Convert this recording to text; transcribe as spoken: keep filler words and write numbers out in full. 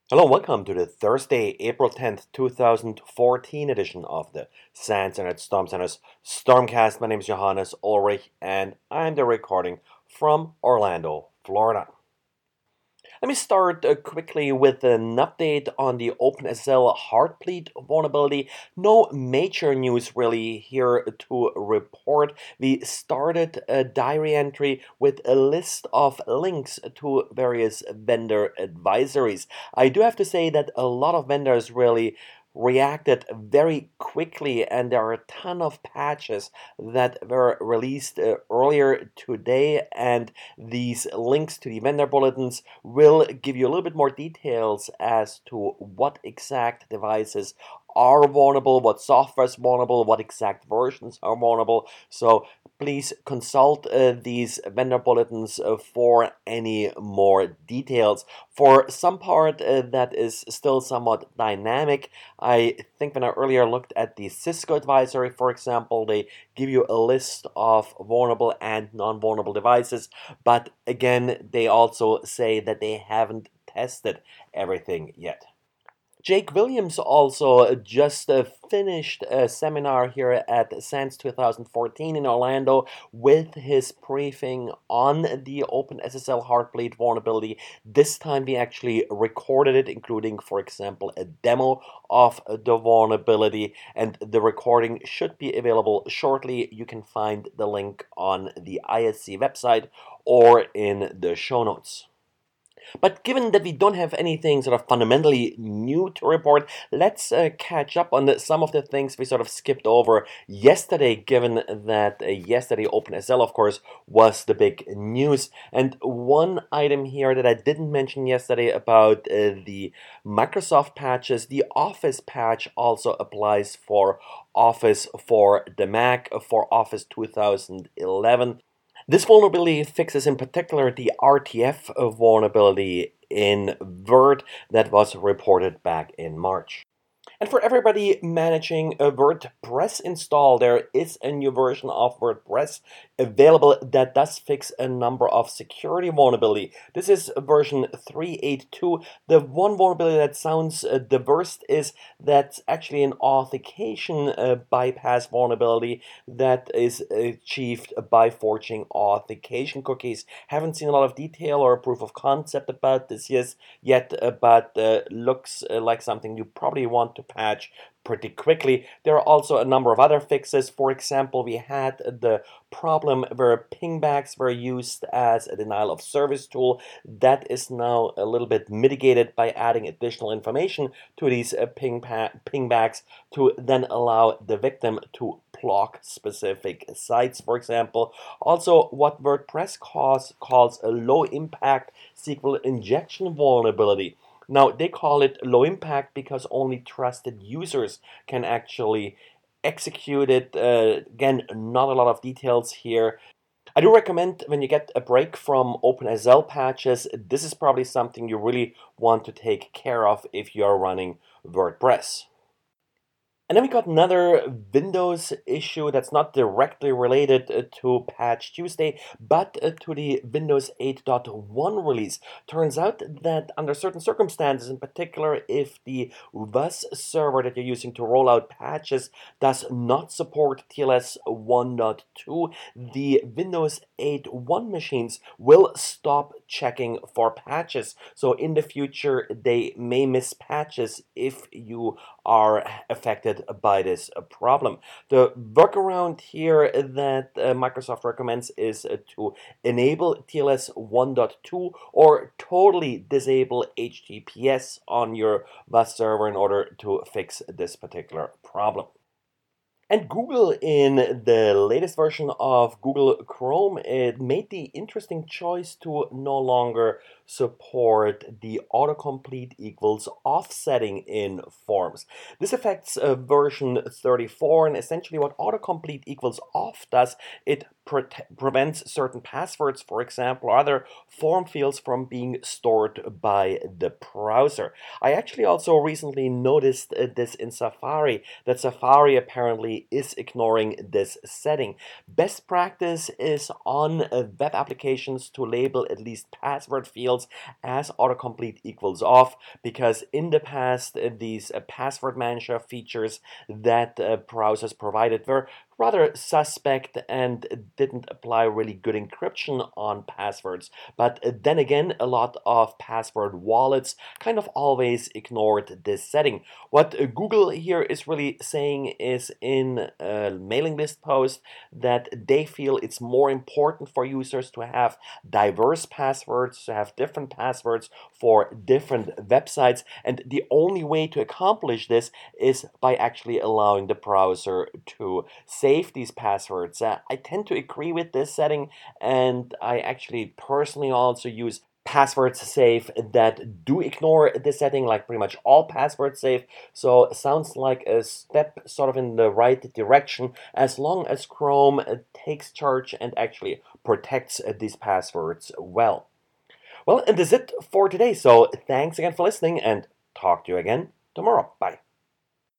Hello and welcome to the Thursday, April tenth, two thousand fourteen edition of the SANS Internet Storm Center's Stormcast. My name is Johannes Ulrich and I'm the recording from Orlando, Florida. Let me start uh, quickly with an update on the OpenSSL Heartbleed vulnerability. No major news really here to report. We started a diary entry with a list of links to various vendor advisories. I do have to say that a lot of vendors really reacted very quickly, and there are a ton of patches that were released uh, earlier today, and these links to the vendor bulletins will give you a little bit more details as to what exact devices are vulnerable, what software is vulnerable, what exact versions are vulnerable. So please consult uh, these vendor bulletins uh, for any more details. For some part uh, that is still somewhat dynamic, I think when I earlier looked at the Cisco advisory, for example, they give you a list of vulnerable and non-vulnerable devices, but again, they also say that they haven't tested everything yet. Jake Williams also just uh, finished a seminar here at SANS twenty fourteen in Orlando with his briefing on the OpenSSL Heartbleed vulnerability. This time we actually recorded it, including, for example, a demo of the vulnerability, and the recording should be available shortly. You can find the link on the I S C website or in the show notes. But given that we don't have anything sort of fundamentally new to report, let's uh, catch up on the, some of the things we sort of skipped over yesterday, given that uh, yesterday OpenSSL, of course, was the big news. And one item here that I didn't mention yesterday about uh, the Microsoft patches, the Office patch also applies for Office for the Mac for Office two thousand eleven. This vulnerability fixes in particular the R T F vulnerability in Word that was reported back in March. And for everybody managing a WordPress install, there is a new version of WordPress available that does fix a number of security vulnerability. This is version three point eight two. The one vulnerability that sounds uh, the worst is that's actually an authentication uh, bypass vulnerability that is achieved by forging authentication cookies. Haven't seen a lot of detail or proof of concept about this yes, yet, uh, but uh, looks uh, like something you probably want to patch pretty quickly. There are also a number of other fixes. For example, we had the problem where pingbacks were used as a denial of service tool. That is now a little bit mitigated by adding additional information to these uh, ping pingbacks to then allow the victim to block specific sites, for example. Also, what WordPress calls, calls a low impact S Q L injection vulnerability. Now, they call it low impact because only trusted users can actually execute it. Uh, again, not a lot of details here. I do recommend when you get a break from OpenSSL patches, this is probably something you really want to take care of if you are running WordPress. And then we got another Windows issue that's not directly related uh, to Patch Tuesday, but uh, to the Windows eight point one release. Turns out that under certain circumstances, in particular if the W A S server that you're using to roll out patches does not support T L S one point two, the Windows eight point one machines will stop checking for patches. So in the future, they may miss patches if you are affected by this problem. The workaround here that uh, Microsoft recommends is uh, to enable T L S one point two or totally disable H T T P S on your W A S server in order to fix this particular problem. And Google, in the latest version of Google Chrome, it made the interesting choice to no longer support the autocomplete equals offsetting in forms. This affects uh, version thirty-four, and essentially what autocomplete equals off does, it pre prevents certain passwords, for example, or other form fields from being stored by the browser. I actually also recently noticed uh, this in Safari, that Safari apparently actually is ignoring this setting. Best practice is on uh, web applications to label at least password fields as autocomplete equals off, because in the past uh, these uh, password manager features that uh, browsers provided were rather suspect and didn't apply really good encryption on passwords. But then again, a lot of password wallets kind of always ignored this setting. What Google here is really saying is in a mailing list post that they feel it's more important for users to have diverse passwords, to have different passwords for different websites, and the only way to accomplish this is by actually allowing the browser to save these passwords. Uh, I tend to agree with this setting, and I actually personally also use passwords safe that do ignore this setting, like pretty much all password safe. So it sounds like a step sort of in the right direction, as long as Chrome uh, takes charge and actually protects uh, these passwords well. Well, and that's it for today. So thanks again for listening, and talk to you again tomorrow. Bye.